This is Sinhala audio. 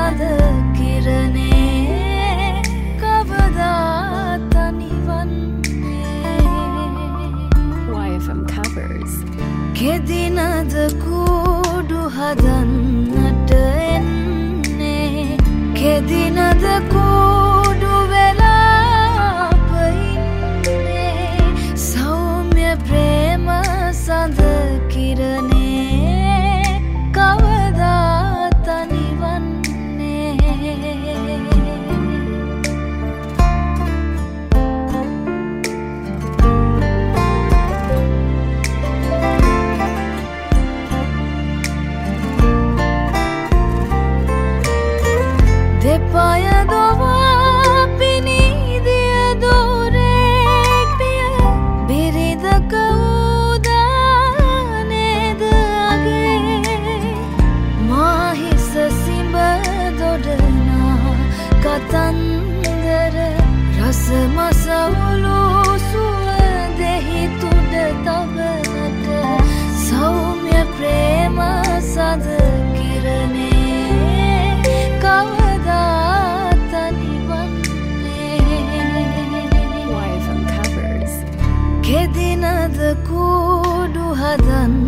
සඳ කිරණේ කවදා තනිවන්නේ YFM covers කෙදිනද කූඩු හදන්නට එන්නේ කෙදිනද කූඩු වෙලා පයින්නේ සෞම්‍ය ප්‍රේම සඳ කිරණේ කවදා තනිවන්නේ දෙපය දොවා පිනිදිය දෝරෙක් පිය බිරිඳක උදානේද අගේ මාහිස සිඹ දොඩනා කතන්දර රස මසවුලු සුවදෙහි තුඩ තබනට සෞම්‍ය ප්‍රේම සඳ කිරණේ කවදා තනිවන්නේ YFM covers කෙදිනද කූඩු හදන්න